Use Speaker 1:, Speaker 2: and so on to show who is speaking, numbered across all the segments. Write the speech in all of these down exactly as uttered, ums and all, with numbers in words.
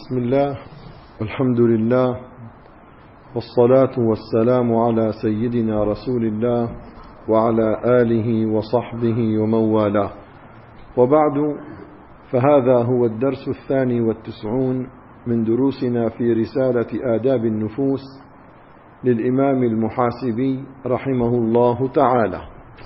Speaker 1: بسم الله والحمد لله والصلاة والسلام على سيدنا رسول الله وعلى آله وصحبه ومن والاه، وبعد، فهذا هو الدرس الثاني والتسعون من دروسنا في رسالة آداب النفوس للإمام المحاسبي رحمه الله تعالى.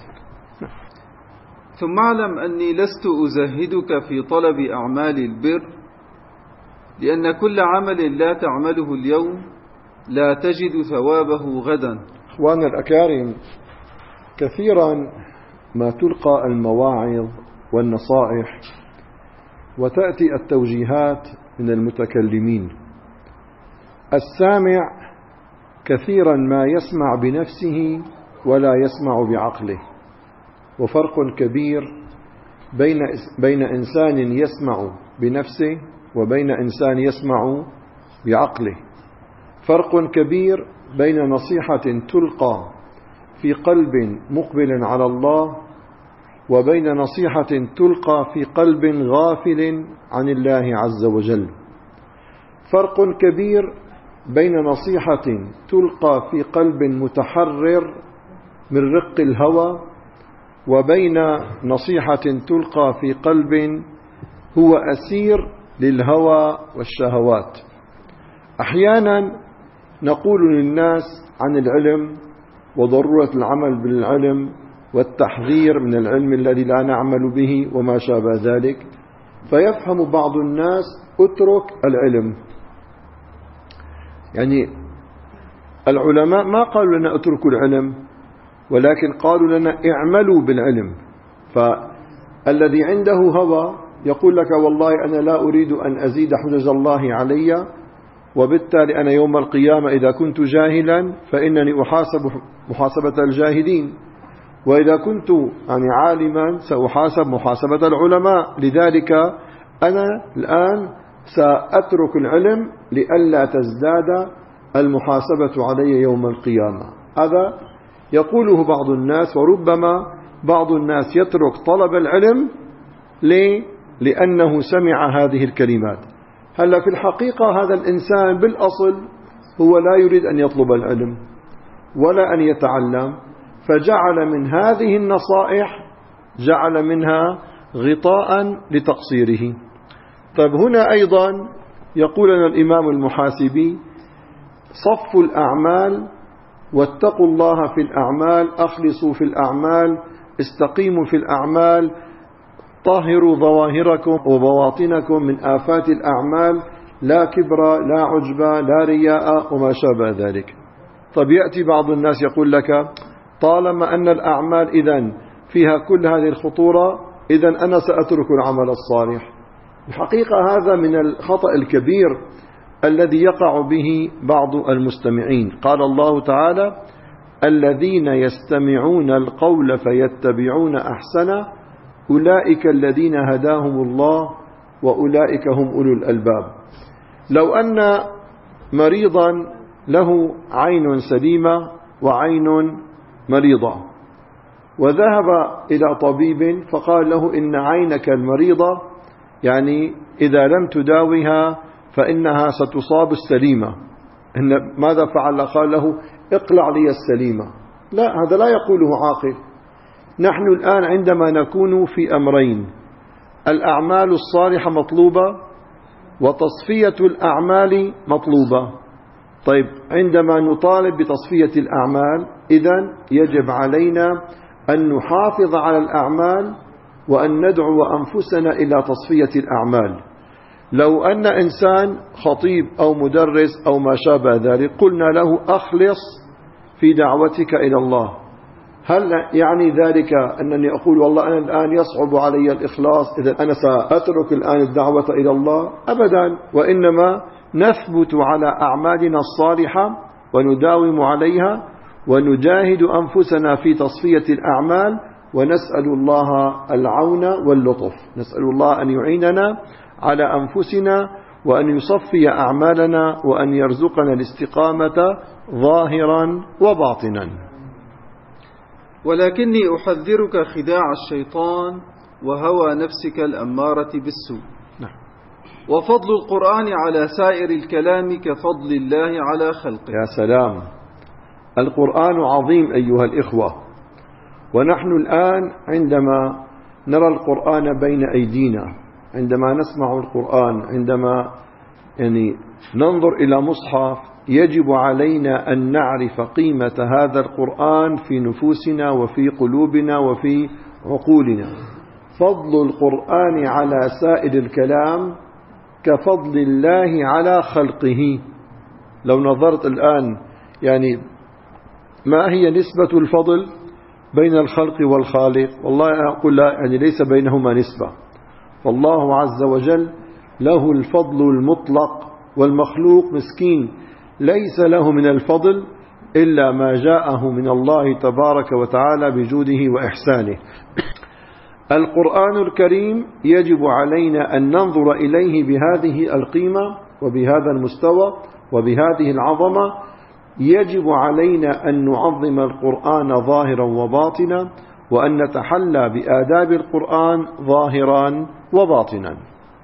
Speaker 2: ثم اعلم أني لست أزهدك في طلب أعمال البر، لأن كل عمل لا تعمله اليوم لا تجد ثوابه غدا.
Speaker 1: أخواننا الأكارم، كثيرا ما تلقى المواعظ والنصائح وتأتي التوجيهات من المتكلمين. السامع كثيرا ما يسمع بنفسه ولا يسمع بعقله، وفرق كبير بين بين إنسان يسمع بنفسه وبين إنسان يسمع بعقله. فرق كبير بين نصيحة تلقى في قلب مقبل على الله وبين نصيحة تلقى في قلب غافل عن الله عز وجل. فرق كبير بين نصيحة تلقى في قلب متحرر من رق الهوى وبين نصيحة تلقى في قلب هو أسير للهوى والشهوات. أحيانا نقول للناس عن العلم وضرورة العمل بالعلم والتحذير من العلم الذي لا نعمل به وما شابه ذلك، فيفهم بعض الناس اترك العلم. يعني العلماء ما قالوا لنا اتركوا العلم، ولكن قالوا لنا اعملوا بالعلم. فالذي عنده هوى يقول لك والله أنا لا أريد أن أزيد حجج الله علي، وبالتالي أنا يوم القيامة إذا كنت جاهلا فإنني أحاسب محاسبة الجاهلين، وإذا كنت يعني عالما سأحاسب محاسبة العلماء. لذلك أنا الآن سأترك العلم لئلا تزداد المحاسبة علي يوم القيامة. هذا يقوله بعض الناس، وربما بعض الناس يترك طلب العلم ليه؟ لأنه سمع هذه الكلمات. هل في الحقيقة هذا الإنسان بالأصل هو لا يريد أن يطلب العلم ولا أن يتعلم، فجعل من هذه النصائح جعل منها غطاء لتقصيره. طيب هنا أيضا يقول لنا الإمام المحاسبي: صفوا الأعمال واتقوا الله في الأعمال، أخلصوا في الأعمال، استقيموا في الأعمال، طهروا ظواهركم وبواطنكم من آفات الأعمال، لا كبر لا عجب لا رياء وما شابه ذلك. طب يأتي بعض الناس يقول لك طالما أن الأعمال إذن فيها كل هذه الخطورة، إذن أنا سأترك العمل الصالح. الحقيقة هذا من الخطأ الكبير الذي يقع به بعض المستمعين. قال الله تعالى: الذين يستمعون القول فيتبعون أحسنه أولئك الذين هداهم الله وأولئك هم أولو الألباب. لو أن مريضا له عين سليمة وعين مريضة، وذهب إلى طبيب فقال له إن عينك المريضة يعني إذا لم تداوها فإنها ستصاب السليمة، إن ماذا فعل؟ قال له اقلع لي السليمة. لا، هذا لا يقوله عاقل. نحن الآن عندما نكون في أمرين: الأعمال الصالحة مطلوبة وتصفية الأعمال مطلوبة. طيب عندما نطالب بتصفية الأعمال إذن يجب علينا أن نحافظ على الأعمال وأن ندعو أنفسنا إلى تصفية الأعمال. لو أن إنسان خطيب أو مدرس أو ما شابه ذلك قلنا له أخلص في دعوتك إلى الله، هل يعني ذلك أنني أقول والله أنا الآن يصعب علي الإخلاص إذا أنا سأترك الآن الدعوة إلى الله؟ أبدا، وإنما نثبت على أعمالنا الصالحة ونداوم عليها ونجاهد أنفسنا في تصفية الأعمال، ونسأل الله العون واللطف. نسأل الله أن يعيننا على أنفسنا وأن يصفي أعمالنا وأن يرزقنا الاستقامة ظاهرا وباطنا.
Speaker 2: ولكني أحذرك خداع الشيطان وهوى نفسك الأمارة بالسوء.
Speaker 1: نعم.
Speaker 2: وفضل القرآن على سائر الكلام كفضل الله على خلقه.
Speaker 1: يا سلام، القرآن عظيم أيها الإخوة، ونحن الآن عندما نرى القرآن بين أيدينا، عندما نسمع القرآن، عندما يعني ننظر إلى مصحف، يجب علينا أن نعرف قيمة هذا القرآن في نفوسنا وفي قلوبنا وفي عقولنا. فضل القرآن على سائر الكلام كفضل الله على خلقه. لو نظرت الآن يعني ما هي نسبة الفضل بين الخلق والخالق؟ والله أقول لا، يعني ليس بينهما نسبة. فالله عز وجل له الفضل المطلق، والمخلوق مسكين ليس له من الفضل إلا ما جاءه من الله تبارك وتعالى بجوده وإحسانه. القرآن الكريم يجب علينا أن ننظر إليه بهذه القيمة وبهذا المستوى وبهذه العظمة. يجب علينا أن نعظم القرآن ظاهرا وباطنا، وأن نتحلى بآداب القرآن ظاهرا وباطنا.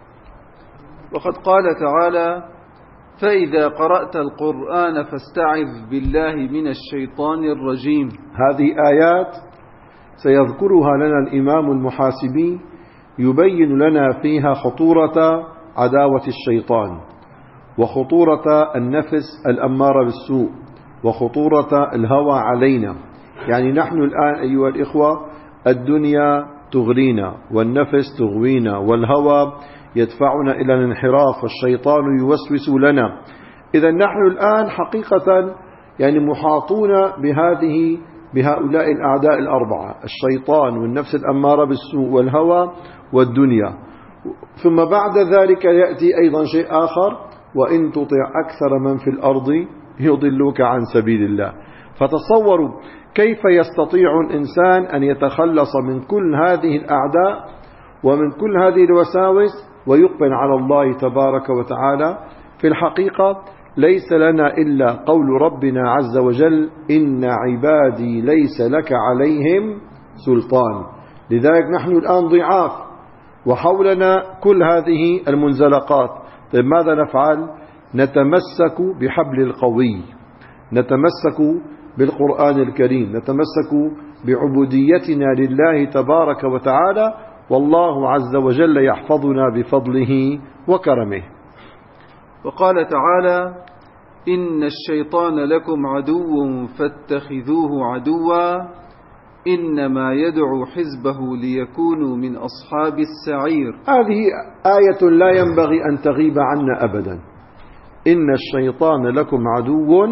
Speaker 2: وقد قال تعالى: فإذا قرأت القرآن فاستعذ بالله من الشيطان الرجيم.
Speaker 1: هذه آيات سيذكرها لنا الإمام المحاسبي، يبين لنا فيها خطورة عداوة الشيطان، وخطورة النفس الأمارة بالسوء، وخطورة الهوى علينا. يعني نحن الآن أيها الإخوة الدنيا تغرينا، والنفس تغوينا، والهوى يدفعنا إلى الانحراف، والشيطان يوسوس لنا. إذا نحن الآن حقيقة يعني محاطون بهذه بهؤلاء الأعداء الأربعة: الشيطان والنفس الأمارة بالسوء والهوى والدنيا. ثم بعد ذلك يأتي أيضا شيء آخر: وإن تطع أكثر من في الأرض يضلوك عن سبيل الله. فتصوروا كيف يستطيع الإنسان أن يتخلص من كل هذه الأعداء ومن كل هذه الوساوس ويقبل على الله تبارك وتعالى. في الحقيقة ليس لنا إلا قول ربنا عز وجل: إن عبادي ليس لك عليهم سلطان. لذلك نحن الآن ضعاف وحولنا كل هذه المنزلقات. طيب ماذا نفعل؟ نتمسك بحبل القوي، نتمسك بالقرآن الكريم، نتمسك بعبوديتنا لله تبارك وتعالى، والله عز وجل يحفظنا بفضله وكرمه.
Speaker 2: وقال تعالى: إن الشيطان لكم عدو فاتخذوه عدوا إنما يدعو حزبه ليكونوا من أصحاب السعير.
Speaker 1: هذه آية لا ينبغي أن تغيب عنا أبدا. إن الشيطان لكم عدو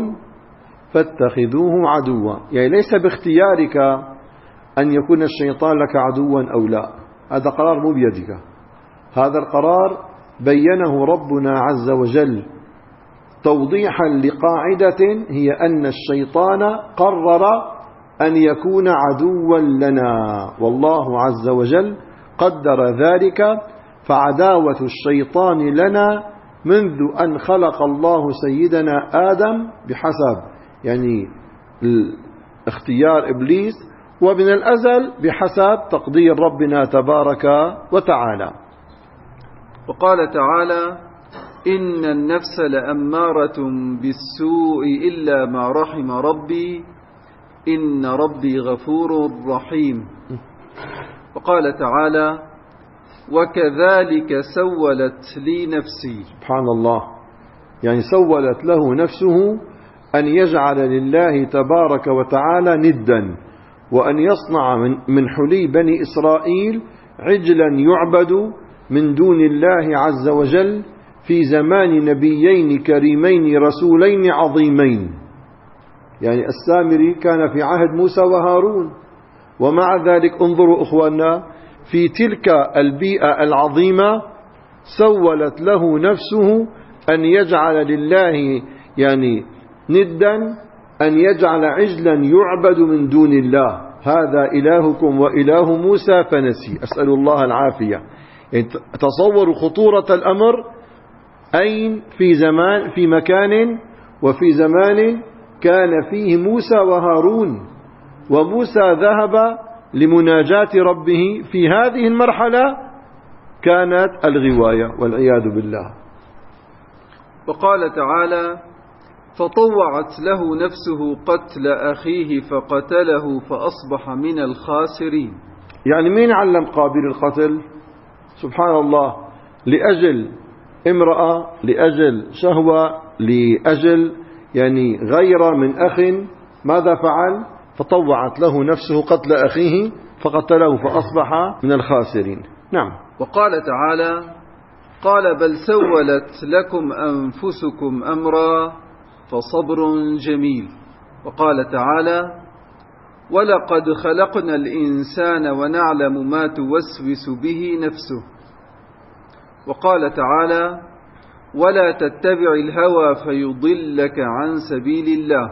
Speaker 1: فاتخذوه عدوا، يعني ليس باختيارك أن يكون الشيطان لك عدوا أو لا، هذا قرار مو بيدك. هذا القرار بينه ربنا عز وجل توضيحا لقاعدة، هي أن الشيطان قرر أن يكون عدوا لنا، والله عز وجل قدر ذلك. فعداوة الشيطان لنا منذ أن خلق الله سيدنا آدم بحسب يعني اختيار إبليس، ومن الأزل بحسب تقدير ربنا تبارك وتعالى.
Speaker 2: وقال تعالى: إن النفس لأمارة بالسوء إلا ما رحم ربي إن ربي غفور رحيم. وقال تعالى: وكذلك سولت لي نفسي.
Speaker 1: سبحان الله، يعني سولت له نفسه أن يجعل لله تبارك وتعالى ندا، وأن يصنع من حلي بني إسرائيل عجلا يعبد من دون الله عز وجل في زمان نبيين كريمين رسولين عظيمين. يعني السامري كان في عهد موسى وهارون، ومع ذلك انظروا أخواننا في تلك البيئة العظيمة سولت له نفسه أن يجعل لله يعني ندا، أن يجعل عجلا يعبد من دون الله. هذا إلهكم وإله موسى فنسي، أسأل الله العافية. يعني تصوروا خطورة الأمر، أين في زمان في مكان وفي زمان كان فيه موسى وهارون، وموسى ذهب لمناجاة ربه. في هذه المرحلة كانت الغواية والعياذ بالله.
Speaker 2: وقال تعالى: فطوعت له نفسه قتل أخيه فقتله فأصبح من الخاسرين.
Speaker 1: يعني مين علم قابيل القتل؟ سبحان الله، لأجل امرأة، لأجل شهوة، لأجل يعني غير من أخ، ماذا فعل؟ فطوعت له نفسه قتل أخيه فقتله فأصبح من الخاسرين. نعم.
Speaker 2: وقال تعالى: قال بل سولت لكم أنفسكم أمرا فصبر جميل. وقال تعالى: ولقد خلقنا الإنسان ونعلم ما توسوس به نفسه. وقال تعالى: ولا تتبع الهوى فيضلك عن سبيل الله.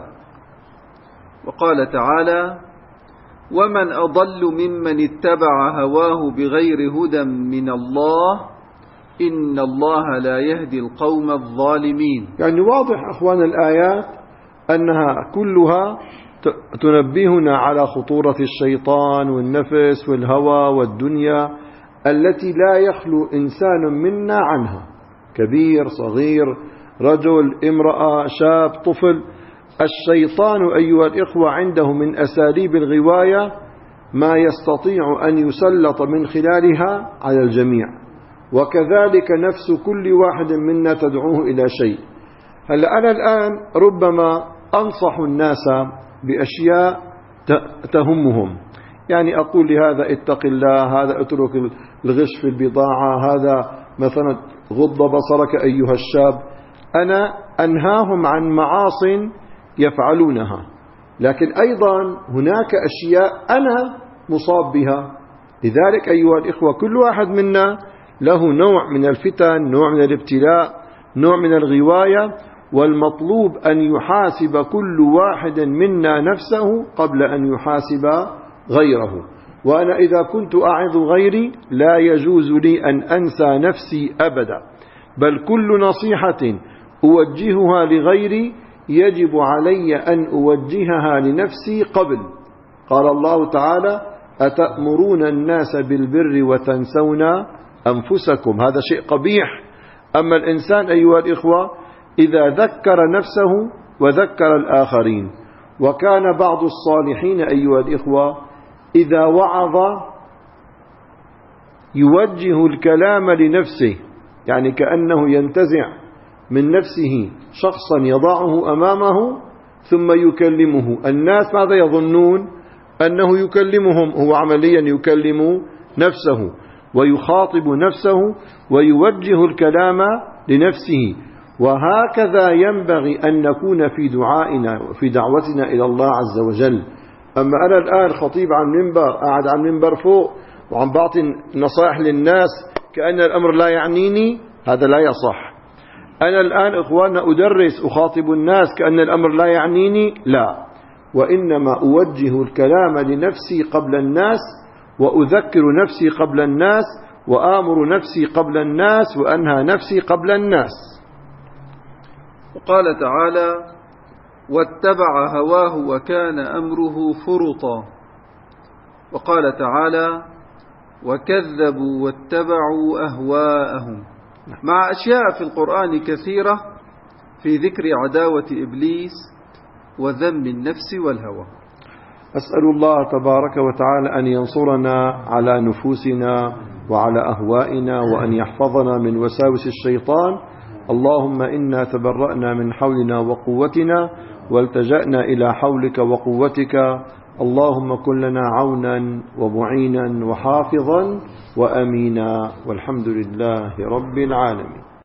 Speaker 2: وقال تعالى: ومن أضل ممن اتبع هواه بغير هدى من الله إن الله لا يهدي القوم الظالمين.
Speaker 1: يعني واضح أخوان الآيات أنها كلها تنبهنا على خطورة الشيطان والنفس والهوى والدنيا التي لا يخلو إنسان منا عنها، كبير صغير، رجل امرأة شاب طفل. الشيطان أيها الإخوة عنده من أساليب الغواية ما يستطيع أن يسلط من خلالها على الجميع، وكذلك نفس كل واحد منا تدعوه إلى شيء. هلأ أنا الآن ربما أنصح الناس بأشياء تهمهم، يعني أقول لهذا اتق الله، هذا اترك الغش في البضاعة، هذا مثلا غض بصرك أيها الشاب. أنا أنهاهم عن معاصٍ يفعلونها، لكن أيضا هناك أشياء أنا مصاب بها. لذلك أيها الإخوة كل واحد منا له نوع من الفتن، نوع من الابتلاء، نوع من الغواية، والمطلوب أن يحاسب كل واحد منا نفسه قبل أن يحاسب غيره. وأنا إذا كنت أعظ غيري لا يجوز لي أن أنسى نفسي أبدا، بل كل نصيحة أوجهها لغيري يجب علي أن أوجهها لنفسي قبل. قال الله تعالى: أتأمرون الناس بالبر وتنسون أنفسكم. هذا شيء قبيح. أما الإنسان أيها الإخوة إذا ذكر نفسه وذكر الآخرين، وكان بعض الصالحين أيها الإخوة إذا وعظ يوجه الكلام لنفسه، يعني كأنه ينتزع من نفسه شخصا يضعه أمامه ثم يكلمه. الناس ماذا يظنون؟ أنه يكلمهم، هو عمليا يكلم نفسه ويخاطب نفسه ويوجه الكلام لنفسه. وهكذا ينبغي أن نكون في دعائنا وفي دعوتنا إلى الله عز وجل. أما أنا الآن خطيب عن منبر، قاعد عن منبر فوق وعم بعطي نصائح للناس كأن الأمر لا يعنيني، هذا لا يصح. أنا الآن إخواننا أدرس أخاطب الناس كأن الأمر لا يعنيني، لا، وإنما أوجه الكلام لنفسي قبل الناس، وأذكر نفسي قبل الناس، وآمر نفسي قبل الناس، وأنهى نفسي قبل الناس.
Speaker 2: وقال تعالى: واتبع هواه وكان أمره فرطا. وقال تعالى: وكذبوا واتبعوا أهواءهم. مع أشياء في القرآن كثيرة في ذكر عداوة إبليس وذم النفس والهوى.
Speaker 1: أسأل الله تبارك وتعالى أن ينصرنا على نفوسنا وعلى أهوائنا، وأن يحفظنا من وساوس الشيطان. اللهم إنا تبرأنا من حولنا وقوتنا والتجأنا إلى حولك وقوتك. اللهم كن لنا عونا ومعينا وحافظا وأمينا، والحمد لله رب العالمين.